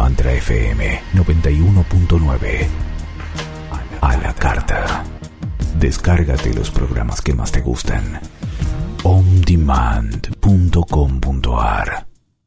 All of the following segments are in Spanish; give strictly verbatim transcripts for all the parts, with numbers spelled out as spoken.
Mantra F M noventa y uno punto nueve. A la carta. Descárgate los programas que más te gustan. on demand punto com punto a r.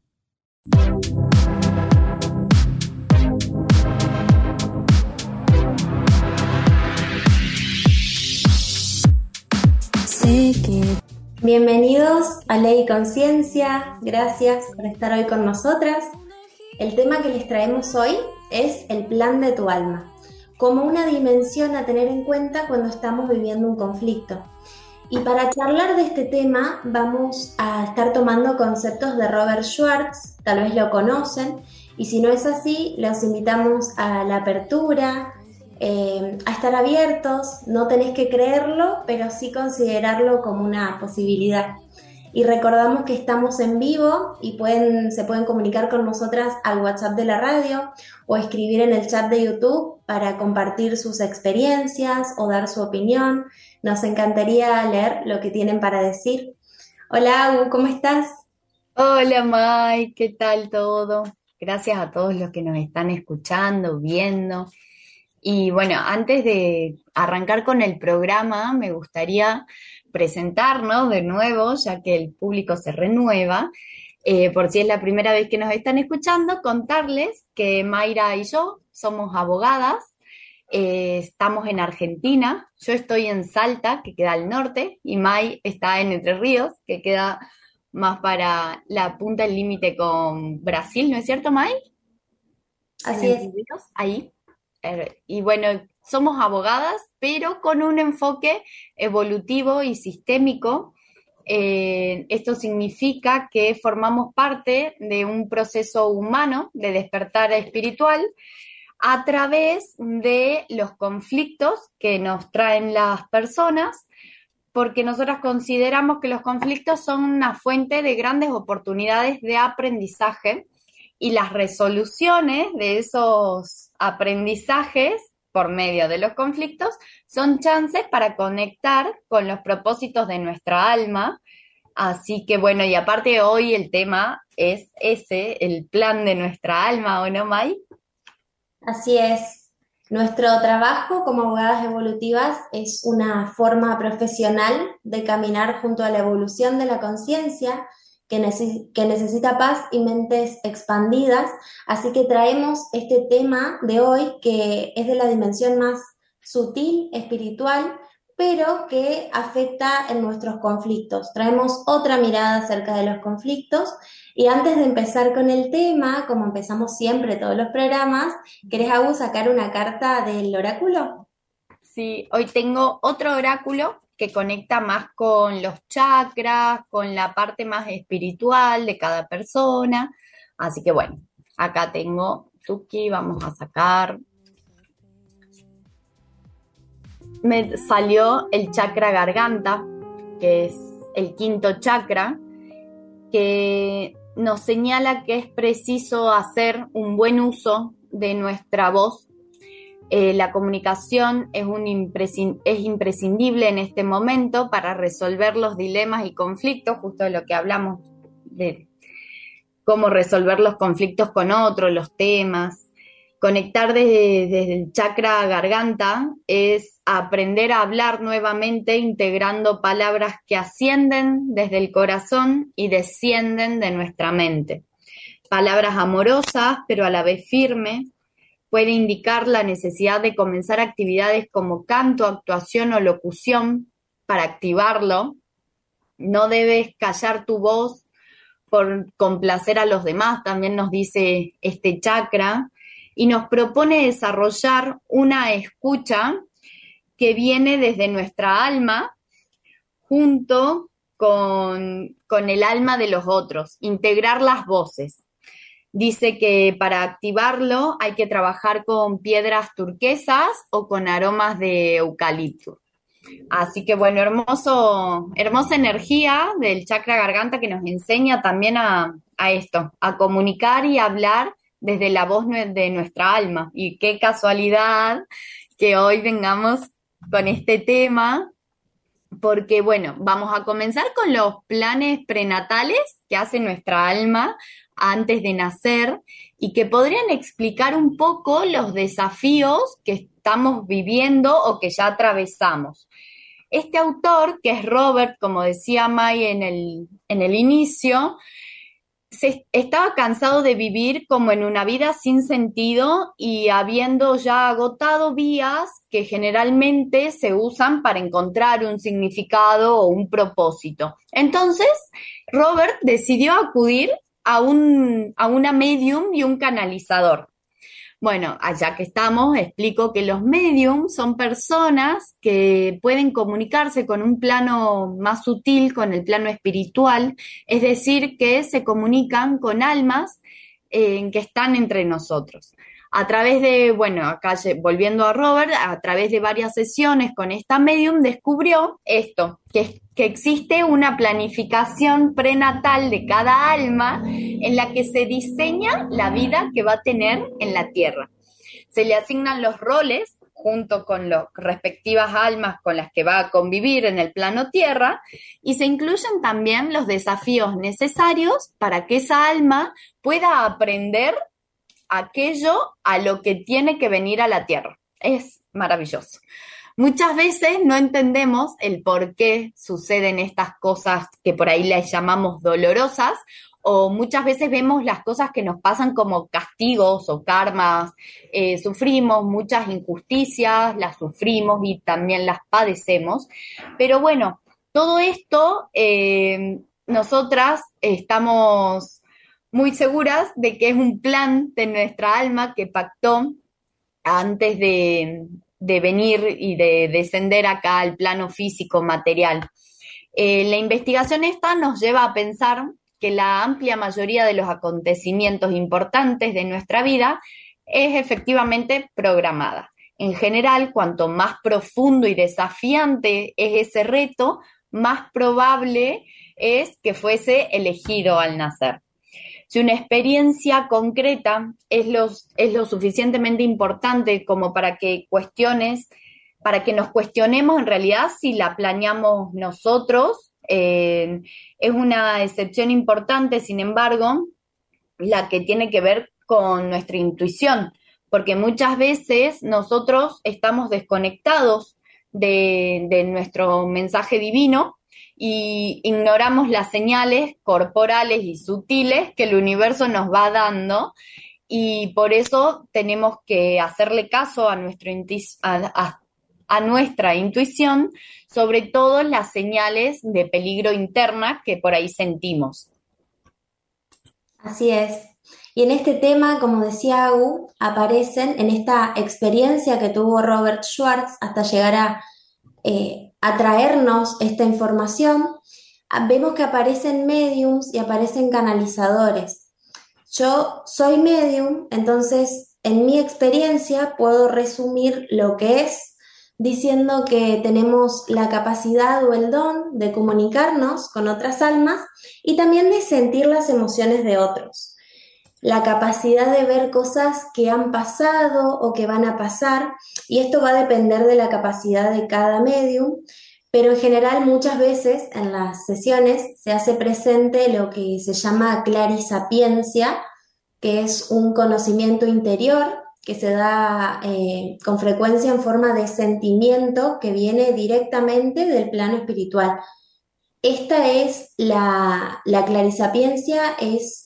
Bienvenidos a Ley y Conciencia, gracias por estar hoy con nosotras. El tema que les traemos hoy es el plan de tu alma, como una dimensión a tener en cuenta cuando estamos viviendo un conflicto. Y para charlar de este tema vamos a estar tomando conceptos de Robert Schwartz, tal vez lo conocen, y si no es así, los invitamos a la apertura, Eh, a estar abiertos. No tenés que creerlo, pero sí considerarlo como una posibilidad. Y recordamos que estamos en vivo y pueden, se pueden comunicar con nosotras al WhatsApp de la radio o escribir en el chat de YouTube para compartir sus experiencias o dar su opinión. Nos encantaría leer lo que tienen para decir. Hola, Agu, ¿cómo estás? Hola Mai, ¿qué tal todo? Gracias a todos los que nos están escuchando, viendo. Y bueno, antes de arrancar con el programa, me gustaría presentarnos de nuevo, ya que el público se renueva. Eh, por si es la primera vez que nos están escuchando, contarles que Mayra y yo somos abogadas, eh, estamos en Argentina, yo estoy en Salta, que queda al norte, y May está en Entre Ríos, que queda más para la punta del límite con Brasil, ¿no es cierto, May? Así En es. Entre Ríos, ahí. Er, Y bueno, somos abogadas, pero con un enfoque evolutivo y sistémico. Eh, esto significa que formamos parte de un proceso humano de despertar espiritual a través de los conflictos que nos traen las personas, porque nosotras consideramos que los conflictos son una fuente de grandes oportunidades de aprendizaje y las resoluciones de esos aprendizajes por medio de los conflictos son chances para conectar con los propósitos de nuestra alma. Así que bueno, y aparte hoy el tema es ese, el plan de nuestra alma, ¿o no, May? Así es. Nuestro trabajo como abogadas evolutivas es una forma profesional de caminar junto a la evolución de la conciencia que, neces- que necesita paz y mentes expandidas. Así que traemos este tema de hoy que es de la dimensión más sutil, espiritual, pero que afecta en nuestros conflictos. Traemos otra mirada acerca de los conflictos. Y antes de empezar con el tema, como empezamos siempre todos los programas, ¿querés, Agu, sacar una carta del oráculo? Sí, hoy tengo otro oráculo que conecta más con los chakras, con la parte más espiritual de cada persona. Así que bueno, acá tengo Tuki, vamos a sacar. Me salió el chakra garganta, que es el quinto chakra, que nos señala que es preciso hacer un buen uso de nuestra voz. Eh, la comunicación es, un imprescin- es imprescindible en este momento para resolver los dilemas y conflictos, justo de lo que hablamos de cómo resolver los conflictos con otros, los temas. Conectar desde, desde el chakra garganta es aprender a hablar nuevamente integrando palabras que ascienden desde el corazón y descienden de nuestra mente. Palabras amorosas, pero a la vez firmes. Puede indicar la necesidad de comenzar actividades como canto, actuación o locución para activarlo. No debes callar tu voz por complacer a los demás, también nos dice este chakra, y nos propone desarrollar una escucha que viene desde nuestra alma junto con, con el alma de los otros, integrar las voces. Dice que para activarlo hay que trabajar con piedras turquesas o con aromas de eucalipto. Así que bueno, hermoso, hermosa energía del chakra garganta que nos enseña también a, a esto, a comunicar y hablar desde la voz de nuestra alma. Y qué casualidad que hoy vengamos con este tema, porque bueno, vamos a comenzar con los planes prenatales que hace nuestra alma antes de nacer y que podrían explicar un poco los desafíos que estamos viviendo o que ya atravesamos. Este autor, que es Robert, como decía May en el, en el inicio, se, estaba cansado de vivir como en una vida sin sentido y habiendo ya agotado vías que generalmente se usan para encontrar un significado o un propósito. Entonces, Robert decidió acudir a, un, a una medium y un canalizador. Bueno, allá que estamos, explico que los mediums son personas que pueden comunicarse con un plano más sutil, con el plano espiritual, es decir, que se comunican con almas eh, que están entre nosotros. A través de, bueno, acá volviendo a Robert, a través de varias sesiones con esta medium descubrió esto, que, que existe una planificación prenatal de cada alma en la que se diseña la vida que va a tener en la Tierra. Se le asignan los roles junto con las respectivas almas con las que va a convivir en el plano Tierra y se incluyen también los desafíos necesarios para que esa alma pueda aprender aquello a lo que tiene que venir a la Tierra. Es maravilloso. Muchas veces no entendemos el por qué suceden estas cosas que por ahí les llamamos dolorosas, o muchas veces vemos las cosas que nos pasan como castigos o karmas. Eh, sufrimos muchas injusticias, las sufrimos y también las padecemos. Pero bueno, todo esto, eh, nosotras estamos muy seguras de que es un plan de nuestra alma que pactó antes de, de venir y de descender acá al plano físico material. Eh, la investigación esta nos lleva a pensar que la amplia mayoría de los acontecimientos importantes de nuestra vida es efectivamente programada. En general, cuanto más profundo y desafiante es ese reto, más probable es que fuese elegido al nacer. Si una experiencia concreta es lo, es lo suficientemente importante como para que cuestiones, para que nos cuestionemos en realidad si la planeamos nosotros, eh, es una excepción importante, sin embargo, la que tiene que ver con nuestra intuición, porque muchas veces nosotros estamos desconectados de, de nuestro mensaje divino y ignoramos las señales corporales y sutiles que el universo nos va dando, y por eso tenemos que hacerle caso a, nuestro intu- a, a, a nuestra intuición, sobre todo las señales de peligro interna que por ahí sentimos. Así es. Y en este tema, como decía Agu, aparecen en esta experiencia que tuvo Robert Schwartz hasta llegar a eh, a traernos esta información, vemos que aparecen mediums y aparecen canalizadores. Yo soy medium, entonces en mi experiencia puedo resumir lo que es diciendo que tenemos la capacidad o el don de comunicarnos con otras almas y también de sentir las emociones de otros. La capacidad de ver cosas que han pasado o que van a pasar, y esto va a depender de la capacidad de cada medium, pero en general muchas veces en las sesiones se hace presente lo que se llama clarisapiencia, que es un conocimiento interior que se da eh, con frecuencia en forma de sentimiento que viene directamente del plano espiritual. Esta es la, la clarisapiencia, es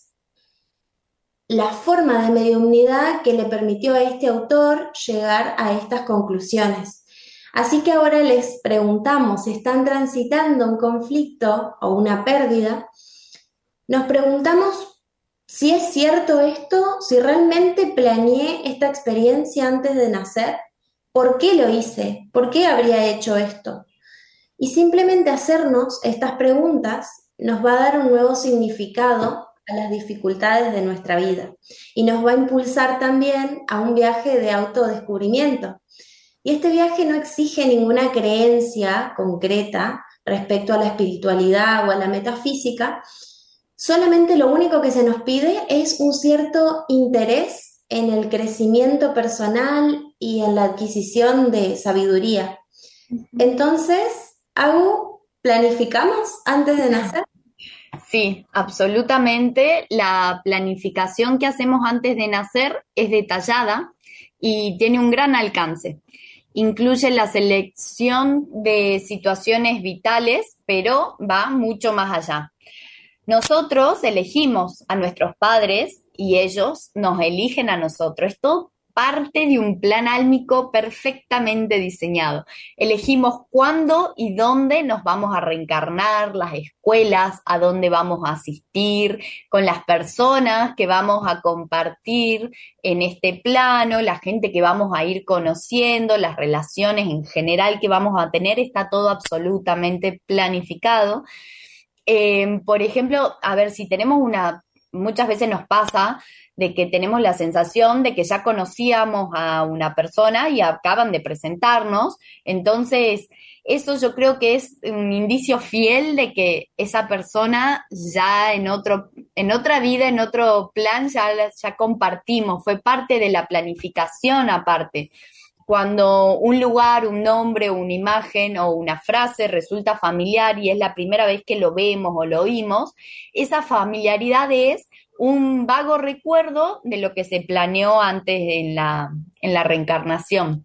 la forma de mediumnidad que le permitió a este autor llegar a estas conclusiones. Así que ahora les preguntamos, si están transitando un conflicto o una pérdida, nos preguntamos si es cierto esto, si realmente planeé esta experiencia antes de nacer, ¿por qué lo hice? ¿Por qué habría hecho esto? Y simplemente hacernos estas preguntas nos va a dar un nuevo significado a las dificultades de nuestra vida y nos va a impulsar también a un viaje de autodescubrimiento. Y este viaje no exige ninguna creencia concreta respecto a la espiritualidad o a la metafísica, solamente lo único que se nos pide es un cierto interés en el crecimiento personal y en la adquisición de sabiduría. Entonces, ¿hago, planificamos antes de nacer? Sí, absolutamente. La planificación que hacemos antes de nacer es detallada y tiene un gran alcance. Incluye la selección de situaciones vitales, pero va mucho más allá. Nosotros elegimos a nuestros padres y ellos nos eligen a nosotros. Esto parte de un plan álmico perfectamente diseñado. Elegimos cuándo y dónde nos vamos a reencarnar, las escuelas, a dónde vamos a asistir, con las personas que vamos a compartir en este plano, la gente que vamos a ir conociendo, las relaciones en general que vamos a tener, está todo absolutamente planificado. Eh, por ejemplo, a ver, si tenemos una, muchas veces nos pasa de que tenemos la sensación de que ya conocíamos a una persona y acaban de presentarnos, entonces eso yo creo que es un indicio fiel de que esa persona ya en otro, en otra vida, en otro plan, ya, ya compartimos, fue parte de la planificación aparte. Cuando un lugar, un nombre, una imagen o una frase resulta familiar y es la primera vez que lo vemos o lo oímos, esa familiaridad es un vago recuerdo de lo que se planeó antes en la, en la reencarnación.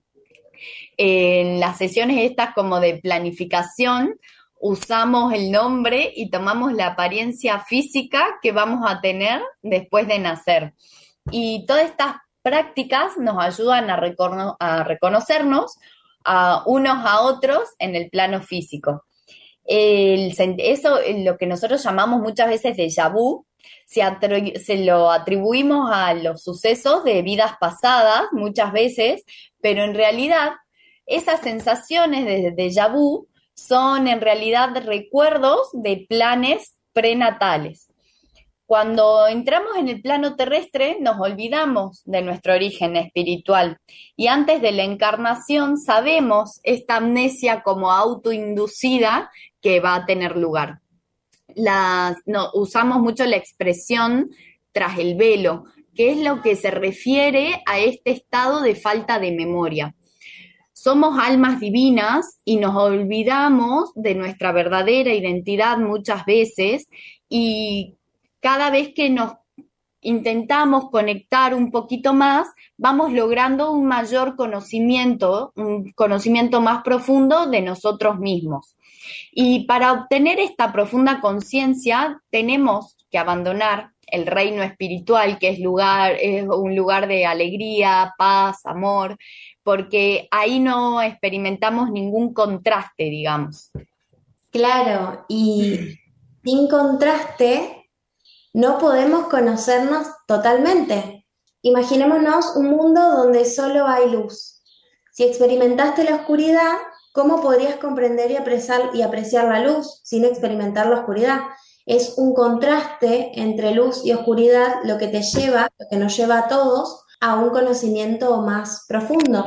En las sesiones estas como de planificación, usamos el nombre y tomamos la apariencia física que vamos a tener después de nacer. Y todas estas prácticas nos ayudan a, recono- a reconocernos a unos a otros en el plano físico. El, eso es lo que nosotros llamamos muchas veces déjà vu, se, atri- se lo atribuimos a los sucesos de vidas pasadas muchas veces, pero en realidad esas sensaciones de déjà vu son en realidad recuerdos de planes prenatales. Cuando entramos en el plano terrestre nos olvidamos de nuestro origen espiritual y antes de la encarnación sabemos esta amnesia como autoinducida que va a tener lugar. Las, no, usamos mucho la expresión tras el velo, que es lo que se refiere a este estado de falta de memoria. Somos almas divinas y nos olvidamos de nuestra verdadera identidad muchas veces y cada vez que nos intentamos conectar un poquito más, vamos logrando un mayor conocimiento, un conocimiento más profundo de nosotros mismos. Y para obtener esta profunda conciencia, tenemos que abandonar el reino espiritual, que es, lugar, es un lugar de alegría, paz, amor, porque ahí no experimentamos ningún contraste, digamos. Claro, y sin contraste no podemos conocernos totalmente. Imaginémonos un mundo donde solo hay luz. Si experimentaste la oscuridad, ¿cómo podrías comprender y apreciar, y apreciar la luz sin experimentar la oscuridad? Es un contraste entre luz y oscuridad lo que te lleva, lo que nos lleva a todos a un conocimiento más profundo.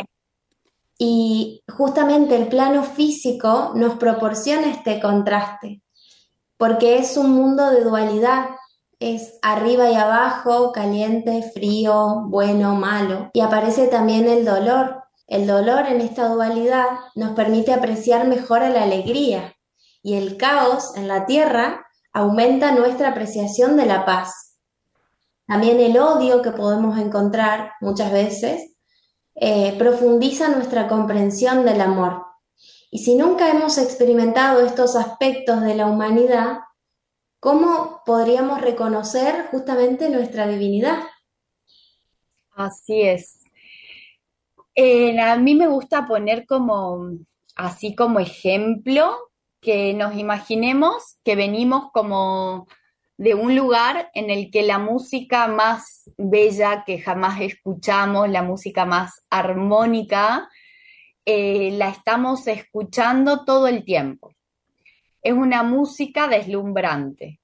Y justamente el plano físico nos proporciona este contraste, porque es un mundo de dualidad. Es arriba y abajo, caliente, frío, bueno, malo. Y aparece también el dolor. El dolor en esta dualidad nos permite apreciar mejor a la alegría. Y el caos en la tierra aumenta nuestra apreciación de la paz. También el odio que podemos encontrar muchas veces eh, profundiza nuestra comprensión del amor. Y si nunca hemos experimentado estos aspectos de la humanidad, ¿cómo podríamos reconocer justamente nuestra divinidad? Así es. Eh, a mí me gusta poner como, así como ejemplo, que nos imaginemos que venimos como de un lugar en el que la música más bella que jamás escuchamos, la música más armónica, eh, la estamos escuchando todo el tiempo. Es una música deslumbrante.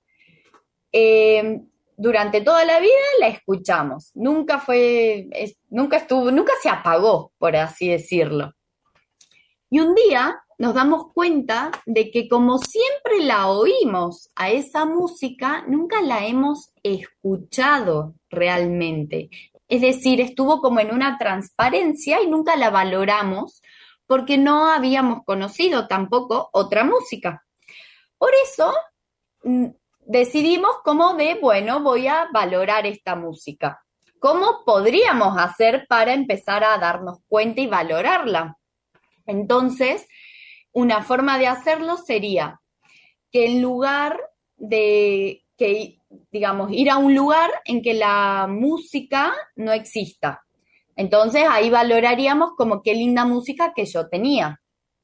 Eh, durante toda la vida la escuchamos, nunca fue, es, nunca estuvo, nunca se apagó, por así decirlo. Y un día nos damos cuenta de que como siempre la oímos a esa música, nunca la hemos escuchado realmente. Es decir, estuvo como en una transparencia y nunca la valoramos porque no habíamos conocido tampoco otra música. Por eso decidimos como de, bueno, voy a valorar esta música. ¿Cómo podríamos hacer para empezar a darnos cuenta y valorarla? Entonces, una forma de hacerlo sería que en lugar de que, digamos, ir a un lugar en que la música no exista. Entonces ahí valoraríamos como qué linda música que yo tenía.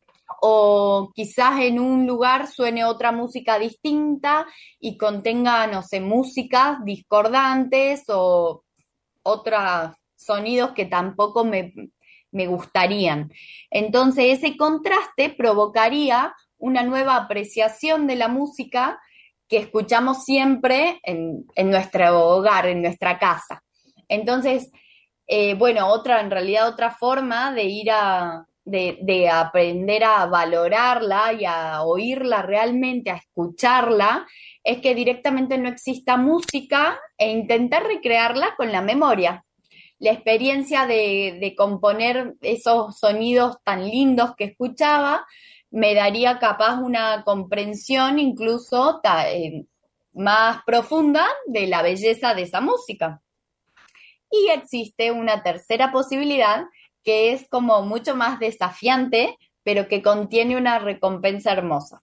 O quizás en un lugar suene otra música distinta y contenga, no sé, músicas discordantes o otros sonidos que tampoco me, me gustarían. Entonces ese contraste provocaría una nueva apreciación de la música que escuchamos siempre en, en nuestro hogar, en nuestra casa. Entonces, eh, bueno, otra, en realidad otra forma de ir a, de, de aprender a valorarla y a oírla realmente, a escucharla, es que directamente no exista música e intentar recrearla con la memoria. La experiencia de, de componer esos sonidos tan lindos que escuchaba me daría capaz una comprensión incluso ta, eh, más profunda de la belleza de esa música. Y existe una tercera posibilidad que es como mucho más desafiante, pero que contiene una recompensa hermosa.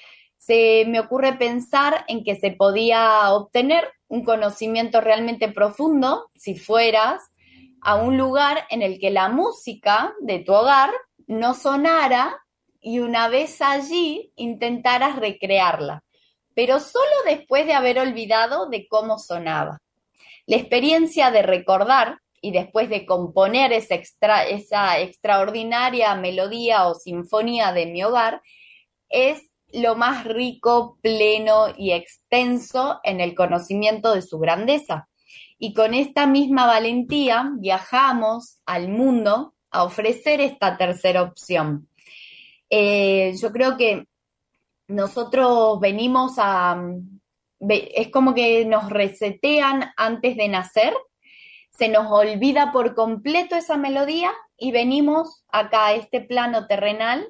Se me ocurre pensar en que se podía obtener un conocimiento realmente profundo si fueras a un lugar en el que la música de tu hogar no sonara y una vez allí intentaras recrearla, pero solo después de haber olvidado de cómo sonaba. La experiencia de recordar y después de componer esa, extra, esa extraordinaria melodía o sinfonía de mi hogar es lo más rico, pleno y extenso en el conocimiento de su grandeza. Y con esta misma valentía viajamos al mundo a ofrecer esta tercera opción. Eh, yo creo que nosotros venimos a... Es como que nos resetean antes de nacer, se nos olvida por completo esa melodía y venimos acá a este plano terrenal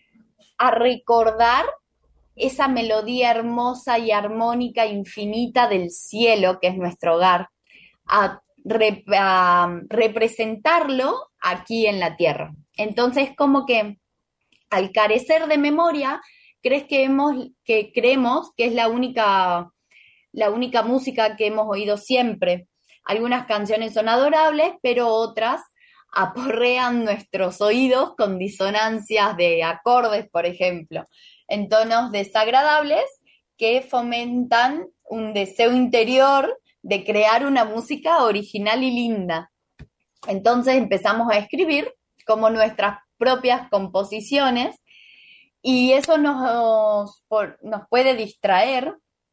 a recordar esa melodía hermosa y armónica infinita del cielo que es nuestro hogar, a, rep a representarlo aquí en la tierra. Entonces, como que al carecer de memoria, crees que, hemos, que creemos que es la única, la única música que hemos oído siempre. Algunas canciones son adorables, pero otras aporrean nuestros oídos con disonancias de acordes, por ejemplo, en tonos desagradables que fomentan un deseo interior de crear una música original y linda. Entonces empezamos a escribir como nuestras propias composiciones y eso nos, nos puede distraer,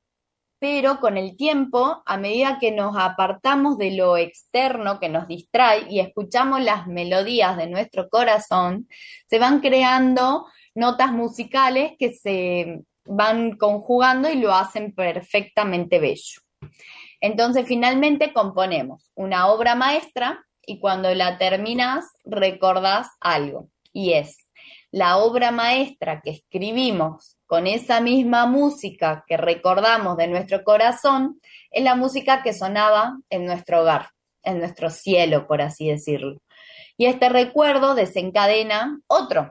pero con el tiempo, a medida que nos apartamos de lo externo que nos distrae y escuchamos las melodías de nuestro corazón, se van creando notas musicales que se van conjugando y lo hacen perfectamente bello. Entonces, finalmente componemos una obra maestra y cuando la terminas recordás algo, y es la obra maestra que escribimos con esa misma música que recordamos de nuestro corazón, es la música que sonaba en nuestro hogar, en nuestro cielo, por así decirlo. Y este recuerdo desencadena otro.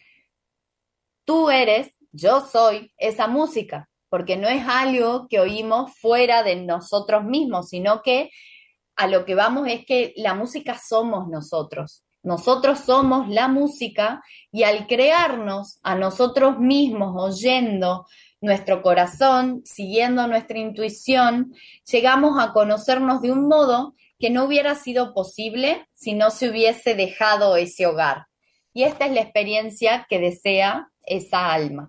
Tú eres, yo soy esa música, porque no es algo que oímos fuera de nosotros mismos, sino que a lo que vamos es que la música somos nosotros. Nosotros somos la música y al crearnos a nosotros mismos, oyendo nuestro corazón, siguiendo nuestra intuición, llegamos a conocernos de un modo que no hubiera sido posible si no se hubiese dejado ese hogar. Y esta es la experiencia que desea esa alma.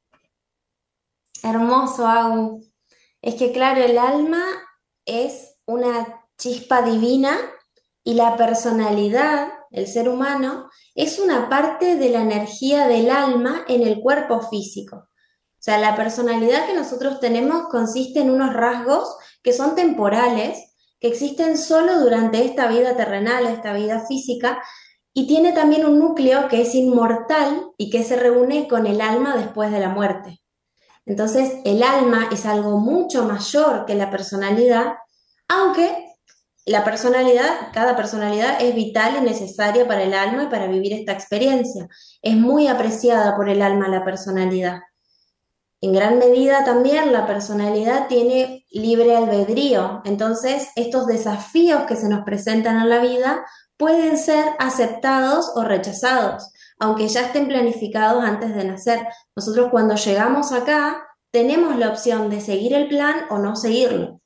Hermoso, Agu. Es que claro, el alma es una chispa divina y la personalidad, el ser humano, es una parte de la energía del alma en el cuerpo físico. O sea, la personalidad que nosotros tenemos consiste en unos rasgos que son temporales, que existen solo durante esta vida terrenal, esta vida física, y tiene también un núcleo que es inmortal y que se reúne con el alma después de la muerte. Entonces, el alma es algo mucho mayor que la personalidad, aunque la personalidad, cada personalidad es vital y necesaria para el alma y para vivir esta experiencia. Es muy apreciada por el alma la personalidad. En gran medida también la personalidad tiene libre albedrío, entonces estos desafíos que se nos presentan en la vida pueden ser aceptados o rechazados, aunque ya estén planificados antes de nacer. Nosotros cuando llegamos acá tenemos la opción de seguir el plan o no seguirlo.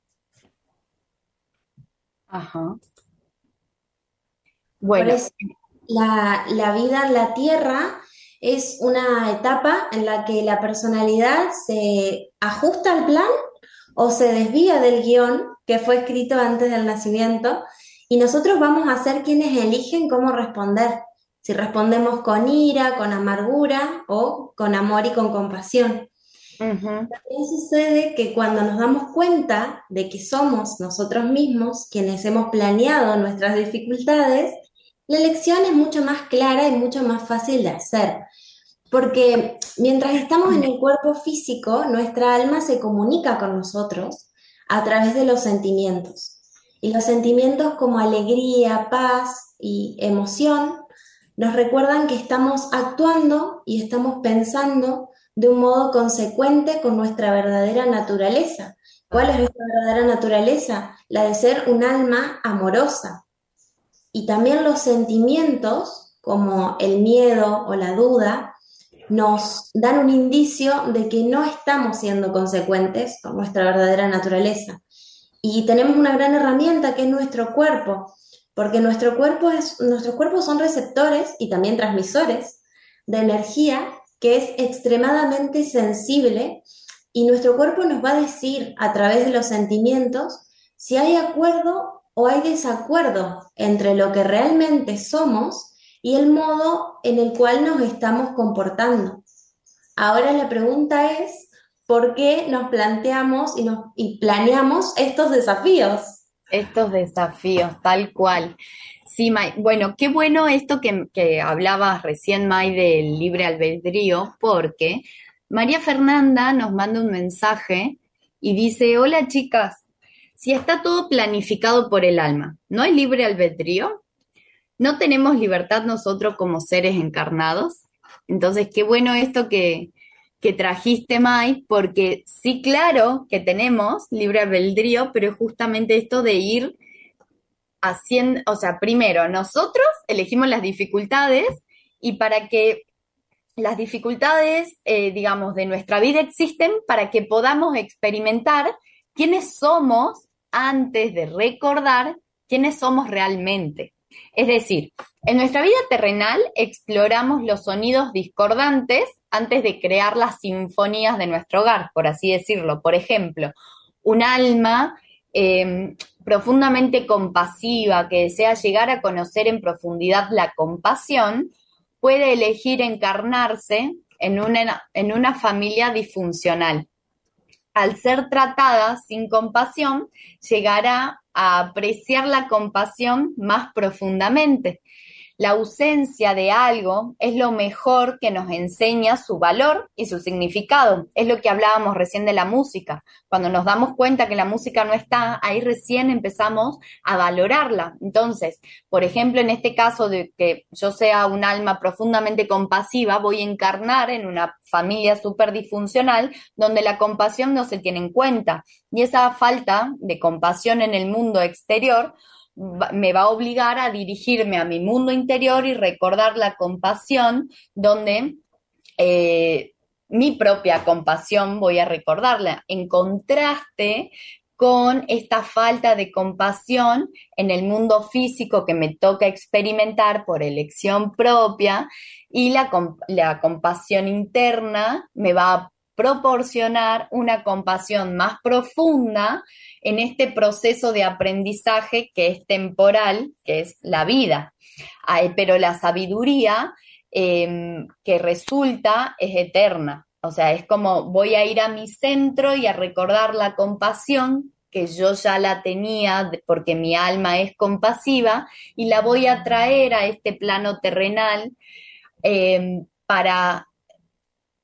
Ajá. Por Bueno, eso la, la vida en la Tierra es una etapa en la que la personalidad se ajusta al plan o se desvía del guión que fue escrito antes del nacimiento y nosotros vamos a ser quienes eligen cómo responder, si respondemos con ira, con amargura o con amor y con compasión. ujú. También sucede que cuando nos damos cuenta de que somos nosotros mismos quienes hemos planeado nuestras dificultades, la elección es mucho más clara y mucho más fácil de hacer. Porque mientras estamos en el cuerpo físico, nuestra alma se comunica con nosotros a través de los sentimientos. Y los sentimientos como alegría, paz y emoción nos recuerdan que estamos actuando y estamos pensando de un modo consecuente con nuestra verdadera naturaleza. ¿Cuál es nuestra verdadera naturaleza? La de ser un alma amorosa. Y también los sentimientos, como el miedo o la duda, nos dan un indicio de que no estamos siendo consecuentes con nuestra verdadera naturaleza. Y tenemos una gran herramienta que es nuestro cuerpo, porque nuestro cuerpo es, nuestros cuerpos son receptores y también transmisores de energía que es extremadamente sensible y nuestro cuerpo nos va a decir a través de los sentimientos si hay acuerdo o hay desacuerdo entre lo que realmente somos y el modo en el cual nos estamos comportando. Ahora la pregunta es, ¿por qué nos planteamos y, nos, y planeamos estos desafíos? Estos desafíos, tal cual. Sí, May. Bueno, qué bueno esto que, que hablabas recién, May, del libre albedrío, porque María Fernanda nos manda un mensaje y dice, hola chicas, si está todo planificado por el alma, ¿no hay libre albedrío? ¿No tenemos libertad nosotros como seres encarnados? Entonces, qué bueno esto que, que trajiste, Mai, porque sí, claro que tenemos libre albedrío, pero es justamente esto de ir haciendo, o sea, primero, nosotros elegimos las dificultades y para que las dificultades, eh, digamos, de nuestra vida existen para que podamos experimentar quiénes somos antes de recordar quiénes somos realmente. Es decir, en nuestra vida terrenal exploramos los sonidos discordantes antes de crear las sinfonías de nuestro hogar, por así decirlo. Por ejemplo, un alma eh, profundamente compasiva que desea llegar a conocer en profundidad la compasión, puede elegir encarnarse en una, en una familia disfuncional. Al ser tratada sin compasión, llegará a apreciar la compasión más profundamente. La ausencia de algo es lo mejor que nos enseña su valor y su significado. Es lo que hablábamos recién de la música. Cuando nos damos cuenta que la música no está, ahí recién empezamos a valorarla. Entonces, por ejemplo, en este caso de que yo sea un alma profundamente compasiva, voy a encarnar en una familia súper disfuncional donde la compasión no se tiene en cuenta. Y esa falta de compasión en el mundo exterior me va a obligar a dirigirme a mi mundo interior y recordar la compasión donde eh, mi propia compasión voy a recordarla, en contraste con esta falta de compasión en el mundo físico que me toca experimentar por elección propia y la, la compasión interna me va a proporcionar una compasión más profunda en este proceso de aprendizaje que es temporal, que es la vida. Ay, pero la sabiduría eh, que resulta es eterna. O sea, es como voy a ir a mi centro y a recordar la compasión que yo ya la tenía porque mi alma es compasiva y la voy a traer a este plano terrenal eh, para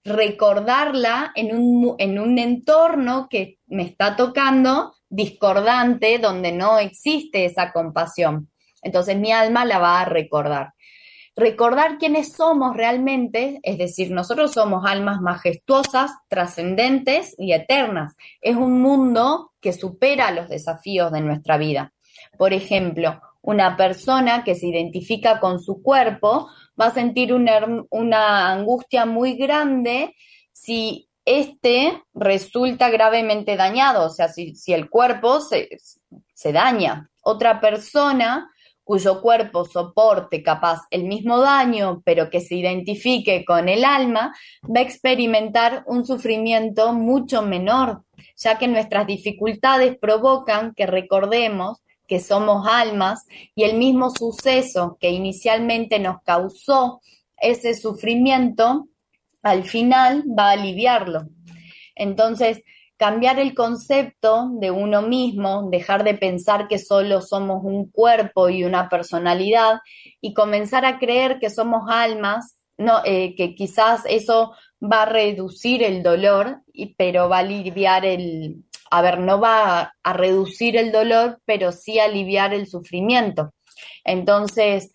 recordarla en un, en un entorno que me está tocando discordante, donde no existe esa compasión. Entonces mi alma la va a recordar. Recordar quiénes somos realmente, es decir, nosotros somos almas majestuosas, trascendentes y eternas. Es un mundo que supera los desafíos de nuestra vida. Por ejemplo, una persona que se identifica con su cuerpo va a sentir una, una angustia muy grande si este resulta gravemente dañado, o sea, si, si el cuerpo se, se daña. Otra persona cuyo cuerpo soporte capaz el mismo daño, pero que se identifique con el alma, va a experimentar un sufrimiento mucho menor, ya que nuestras dificultades provocan que recordemos que somos almas y el mismo suceso que inicialmente nos causó ese sufrimiento, al final va a aliviarlo. Entonces, cambiar el concepto de uno mismo, dejar de pensar que solo somos un cuerpo y una personalidad y comenzar a creer que somos almas, no, eh, que quizás eso va a reducir el dolor, y, pero va a aliviar el, a ver, no va a, a reducir el dolor, pero sí a aliviar el sufrimiento. Entonces,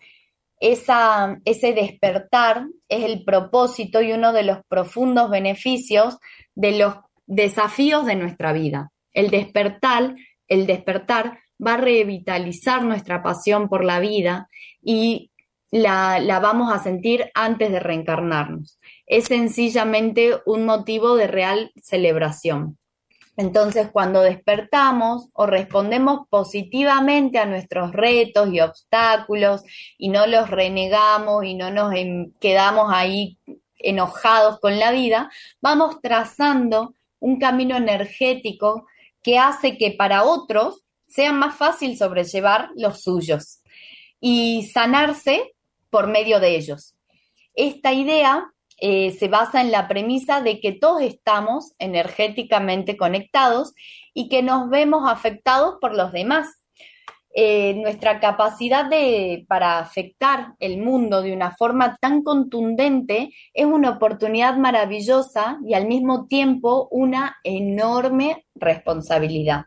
esa, ese despertar es el propósito y uno de los profundos beneficios de los desafíos de nuestra vida. El despertar, el despertar va a revitalizar nuestra pasión por la vida y la, la vamos a sentir antes de reencarnarnos. Es sencillamente un motivo de real celebración. Entonces, cuando despertamos o respondemos positivamente a nuestros retos y obstáculos y no los renegamos y no nos en, quedamos ahí enojados con la vida, vamos trazando un camino energético que hace que para otros sea más fácil sobrellevar los suyos y sanarse por medio de ellos. Esta idea eh, se basa en la premisa de que todos estamos energéticamente conectados y que nos vemos afectados por los demás. Eh, nuestra capacidad de, para afectar el mundo de una forma tan contundente es una oportunidad maravillosa y al mismo tiempo una enorme responsabilidad.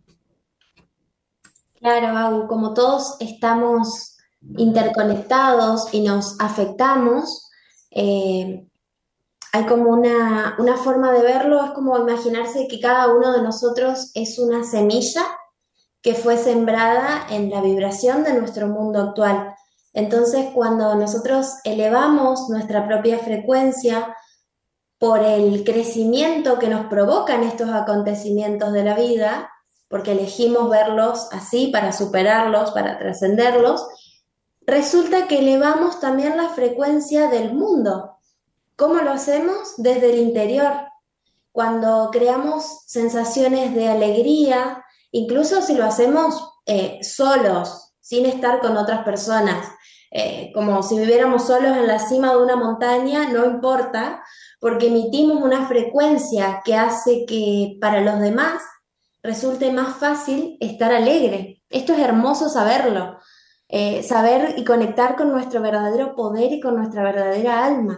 Claro, Agu, como todos estamos interconectados y nos afectamos, eh, hay como una, una forma de verlo, es como imaginarse que cada uno de nosotros es una semilla que fue sembrada en la vibración de nuestro mundo actual. Entonces, cuando nosotros elevamos nuestra propia frecuencia por el crecimiento que nos provocan estos acontecimientos de la vida, porque elegimos verlos así para superarlos, para trascenderlos, resulta que elevamos también la frecuencia del mundo. ¿Cómo lo hacemos? Desde el interior. Cuando creamos sensaciones de alegría, incluso si lo hacemos eh, solos, sin estar con otras personas, eh, como si viviéramos solos en la cima de una montaña, no importa, porque emitimos una frecuencia que hace que para los demás resulte más fácil estar alegre. Esto es hermoso saberlo, eh, saber y conectar con nuestro verdadero poder y con nuestra verdadera alma.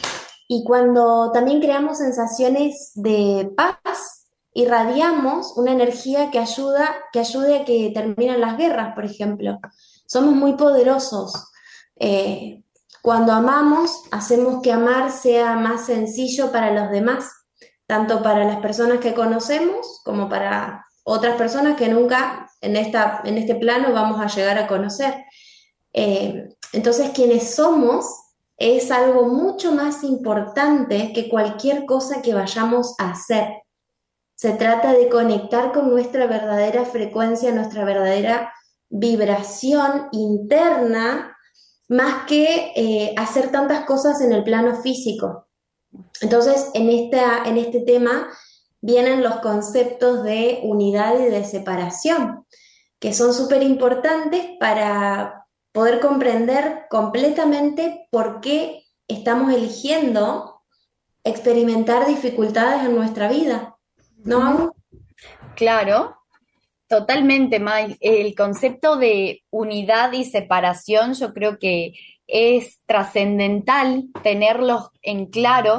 Y cuando también creamos sensaciones de paz, irradiamos una energía que ayuda, que ayude a que terminen las guerras, por ejemplo. Somos muy poderosos. Eh, cuando amamos, hacemos que amar sea más sencillo para los demás, tanto para las personas que conocemos como para otras personas que nunca en, esta, en este plano vamos a llegar a conocer. Eh, entonces, quienes somos es algo mucho más importante que cualquier cosa que vayamos a hacer. Se trata de conectar con nuestra verdadera frecuencia, nuestra verdadera vibración interna, más que eh, hacer tantas cosas en el plano físico. Entonces, en, esta, en este tema vienen los conceptos de unidad y de separación, que son súper importantes para poder comprender completamente por qué estamos eligiendo experimentar dificultades en nuestra vida, ¿no? Claro, totalmente, May. El concepto de unidad y separación yo creo que es trascendental tenerlos en claro,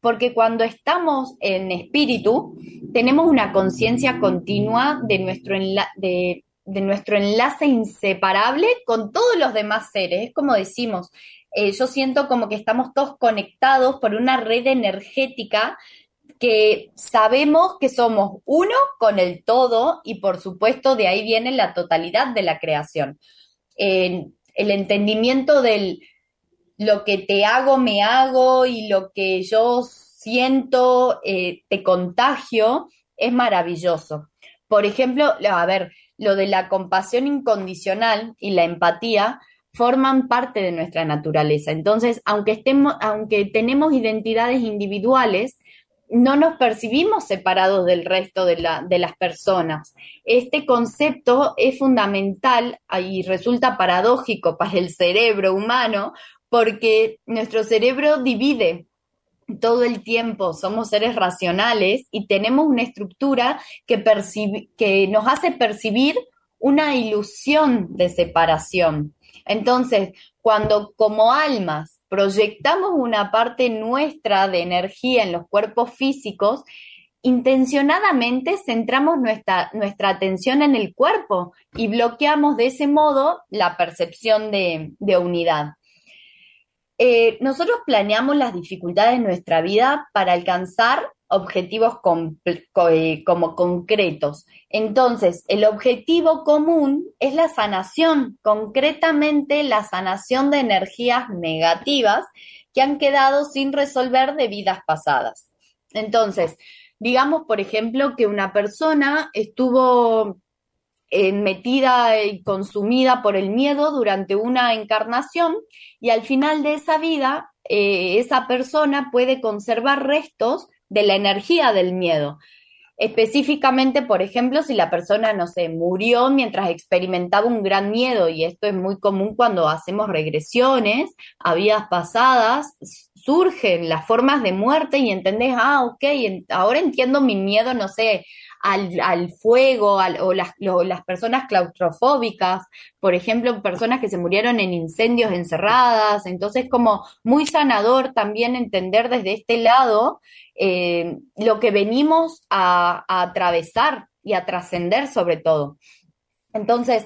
porque cuando estamos en espíritu, tenemos una conciencia continua de nuestro, enla de, de nuestro enlace inseparable con todos los demás seres. Es como decimos, eh, yo siento como que estamos todos conectados por una red energética que sabemos que somos uno con el todo y por supuesto de ahí viene la totalidad de la creación. Eh, el entendimiento del lo que te hago, me hago y lo que yo siento, eh, te contagio, es maravilloso. Por ejemplo, a ver, lo de la compasión incondicional y la empatía forman parte de nuestra naturaleza. Entonces, aunque estemos, aunque tenemos identidades individuales, no nos percibimos separados del resto de, la, de las personas. Este concepto es fundamental y resulta paradójico para el cerebro humano porque nuestro cerebro divide todo el tiempo, somos seres racionales y tenemos una estructura que, que nos hace percibir una ilusión de separación. Entonces, cuando como almas proyectamos una parte nuestra de energía en los cuerpos físicos, intencionadamente centramos nuestra, nuestra atención en el cuerpo y bloqueamos de ese modo la percepción de, de unidad. Eh, nosotros planeamos las dificultades de nuestra vida para alcanzar objetivos com co eh, como concretos. Entonces, el objetivo común es la sanación, concretamente la sanación de energías negativas que han quedado sin resolver de vidas pasadas. Entonces, digamos, por ejemplo, que una persona estuvo eh, metida y consumida por el miedo durante una encarnación y al final de esa vida, eh, esa persona puede conservar restos de la energía del miedo. Específicamente, por ejemplo, si la persona, no sé, murió mientras experimentaba un gran miedo, y esto es muy común cuando hacemos regresiones a vidas pasadas, surgen las formas de muerte y entendés, ah, ok, ahora entiendo mi miedo, no sé, al, al fuego, al, o, las, lo, las personas claustrofóbicas, por ejemplo, personas que se murieron en incendios encerradas, entonces como muy sanador también entender desde este lado eh, lo que venimos a, a atravesar y a trascender sobre todo. Entonces,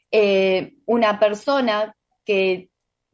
eh, una persona que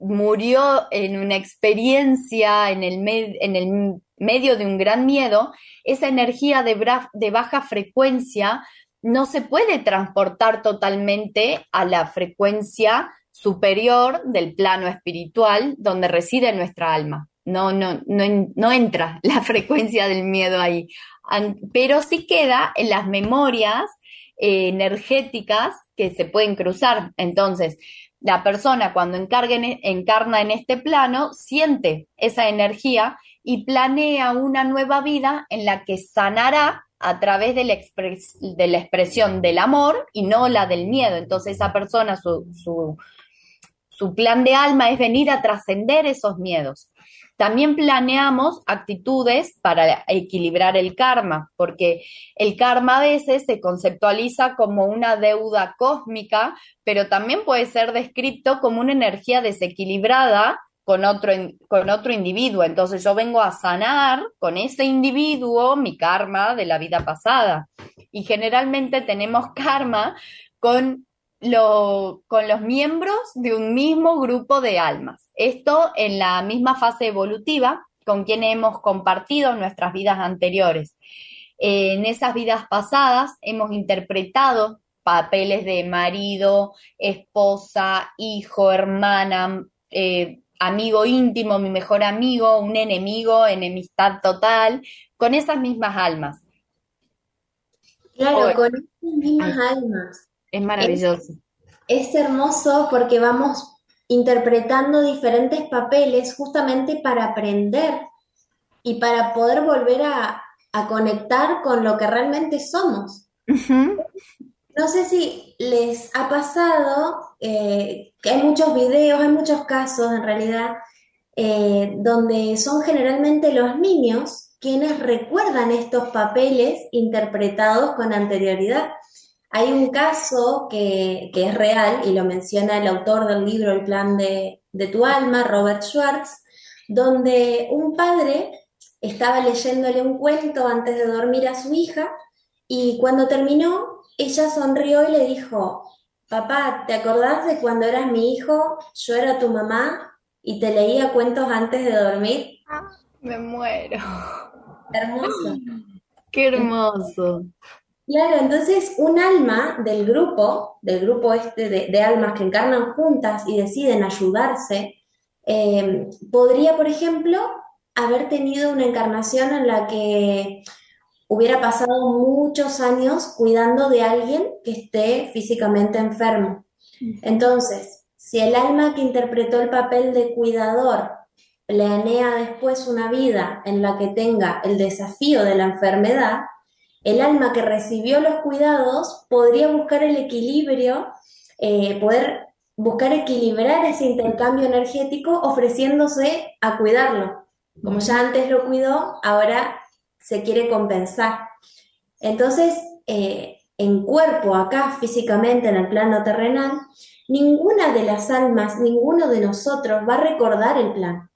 murió en una experiencia en el, med en el medio de un gran miedo, esa energía de, de baja frecuencia no se puede transportar totalmente a la frecuencia superior del plano espiritual donde reside nuestra alma. No, no, no, no entra la frecuencia del miedo ahí, pero sí queda en las memorias eh, energéticas que se pueden cruzar. Entonces, la persona cuando encargue, encarna en este plano siente esa energía y planea una nueva vida en la que sanará a través de la, expres de la expresión del amor y no la del miedo. Entonces esa persona, su, su, su plan de alma es venir a trascender esos miedos. También planeamos actitudes para equilibrar el karma, porque el karma a veces se conceptualiza como una deuda cósmica, pero también puede ser descrito como una energía desequilibrada con otro, con otro individuo. Entonces yo vengo a sanar con ese individuo mi karma de la vida pasada. Y generalmente tenemos karma con Lo, con los miembros de un mismo grupo de almas. Esto en la misma fase evolutiva con quien hemos compartido nuestras vidas anteriores. Eh, en esas vidas pasadas hemos interpretado papeles de marido, esposa, hijo, hermana, eh, amigo íntimo, mi mejor amigo, un enemigo, enemistad total, con esas mismas almas. Claro, o, con esas mismas ay, almas. Es maravilloso. Es, es hermoso porque vamos interpretando diferentes papeles justamente para aprender y para poder volver a, a conectar con lo que realmente somos. Uh-huh. No sé si les ha pasado eh, que hay muchos videos, hay muchos casos en realidad, eh, donde son generalmente los niños quienes recuerdan estos papeles interpretados con anterioridad. Hay un caso que, que es real y lo menciona el autor del libro El plan de, de tu alma, Robert Schwartz, donde un padre estaba leyéndole un cuento antes de dormir a su hija y cuando terminó, ella sonrió y le dijo, papá, ¿te acordás de cuando eras mi hijo, yo era tu mamá y te leía cuentos antes de dormir? Me muero. Hermoso. Qué hermoso. Claro, entonces un alma del grupo, del grupo este de, de almas que encarnan juntas y deciden ayudarse, eh, podría, por ejemplo, haber tenido una encarnación en la que hubiera pasado muchos años cuidando de alguien que esté físicamente enfermo. Entonces, si el alma que interpretó el papel de cuidador planea después una vida en la que tenga el desafío de la enfermedad, el alma que recibió los cuidados podría buscar el equilibrio, eh, poder buscar equilibrar ese intercambio energético ofreciéndose a cuidarlo. Como ya antes lo cuidó, ahora se quiere compensar. Entonces, eh, en cuerpo, acá físicamente en el plano terrenal, ninguna de las almas, ninguno de nosotros va a recordar el plan.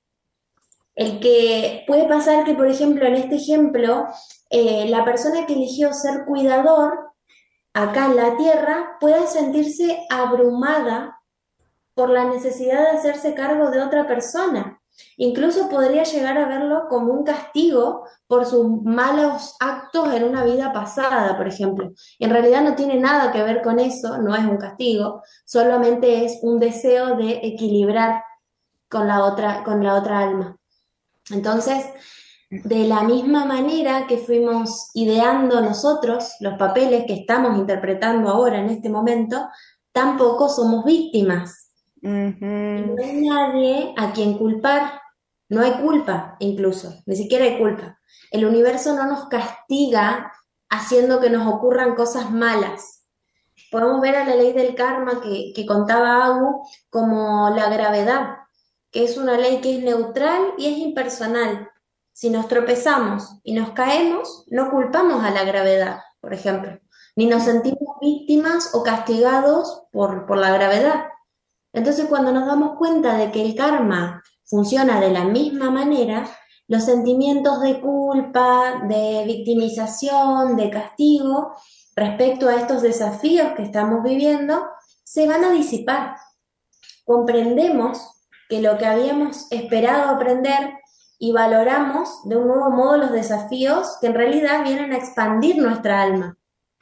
El que puede pasar que, por ejemplo, en este ejemplo, eh, la persona que eligió ser cuidador acá en la Tierra pueda sentirse abrumada por la necesidad de hacerse cargo de otra persona. Incluso podría llegar a verlo como un castigo por sus malos actos en una vida pasada, por ejemplo. Y en realidad no tiene nada que ver con eso, no es un castigo, solamente es un deseo de equilibrar con la otra, con la otra alma. Entonces, de la misma manera que fuimos ideando nosotros los papeles que estamos interpretando ahora en este momento, tampoco somos víctimas. Uh-huh. No hay nadie a quien culpar, no hay culpa incluso, ni siquiera hay culpa. El universo no nos castiga haciendo que nos ocurran cosas malas. Podemos ver a la ley del karma que, que contaba Agu como la gravedad, que es una ley que es neutral y es impersonal. Si nos tropezamos y nos caemos, no culpamos a la gravedad, por ejemplo, ni nos sentimos víctimas o castigados por, por la gravedad. Entonces, cuando nos damos cuenta de que el karma funciona de la misma manera, los sentimientos de culpa, de victimización, de castigo, respecto a estos desafíos que estamos viviendo, se van a disipar. Comprendemos que lo que habíamos esperado aprender y valoramos de un nuevo modo los desafíos que en realidad vienen a expandir nuestra alma.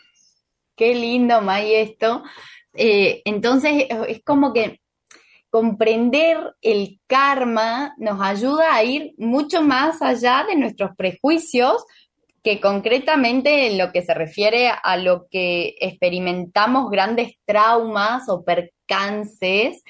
Qué lindo, May, esto. Eh, entonces, es como que comprender el karma nos ayuda a ir mucho más allá de nuestros prejuicios, que concretamente en lo que se refiere a lo que experimentamos grandes traumas o percances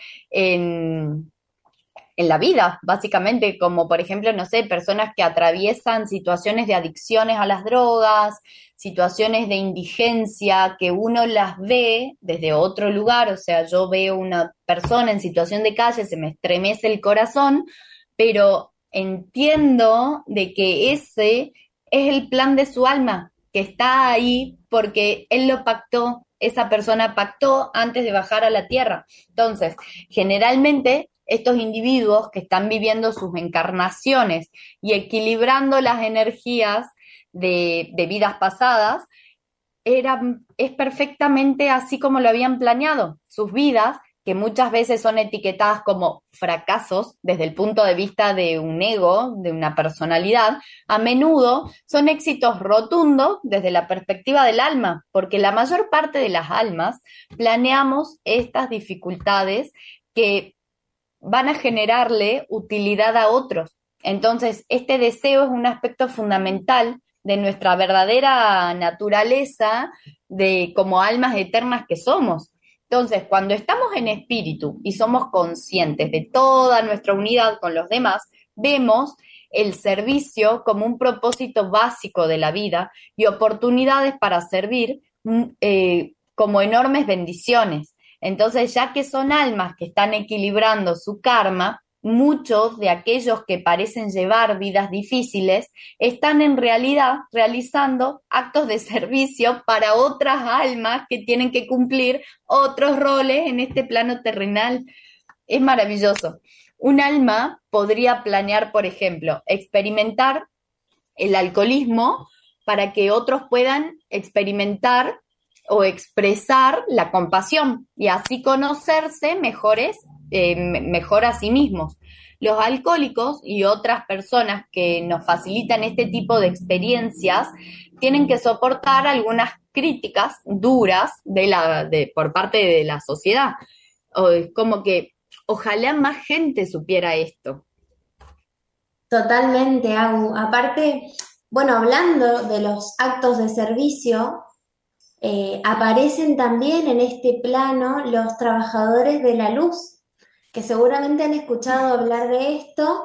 en, en la vida, básicamente, como por ejemplo, no sé, personas que atraviesan situaciones de adicciones a las drogas, situaciones de indigencia, que uno las ve desde otro lugar, o sea, yo veo una persona en situación de calle, se me estremece el corazón, pero entiendo de que ese es el plan de su alma, que está ahí porque él lo pactó, esa persona pactó antes de bajar a la tierra. Entonces, generalmente estos individuos que están viviendo sus encarnaciones y equilibrando las energías de, de vidas pasadas, era, es perfectamente así como lo habían planeado. Sus vidas, que muchas veces son etiquetadas como fracasos desde el punto de vista de un ego, de una personalidad, a menudo son éxitos rotundos desde la perspectiva del alma, porque la mayor parte de las almas planeamos estas dificultades que van a generarle utilidad a otros. Entonces, este deseo es un aspecto fundamental de nuestra verdadera naturaleza de como almas eternas que somos. Entonces, cuando estamos en espíritu y somos conscientes de toda nuestra unidad con los demás, vemos el servicio como un propósito básico de la vida y oportunidades para servir eh, como enormes bendiciones. Entonces, ya que son almas que están equilibrando su karma, muchos de aquellos que parecen llevar vidas difíciles están en realidad realizando actos de servicio para otras almas que tienen que cumplir otros roles en este plano terrenal. Es maravilloso. Un alma podría planear, por ejemplo, experimentar el alcoholismo para que otros puedan experimentar o expresar la compasión y así conocerse mejores, eh, mejor a sí mismos. Los alcohólicos y otras personas que nos facilitan este tipo de experiencias tienen que soportar algunas críticas duras de la, de, por parte de la sociedad. O es como que ojalá más gente supiera esto. Totalmente, Agu. Aparte, bueno, hablando de los actos de servicio, eh, aparecen también en este plano los trabajadores de la luz, que seguramente han escuchado hablar de esto,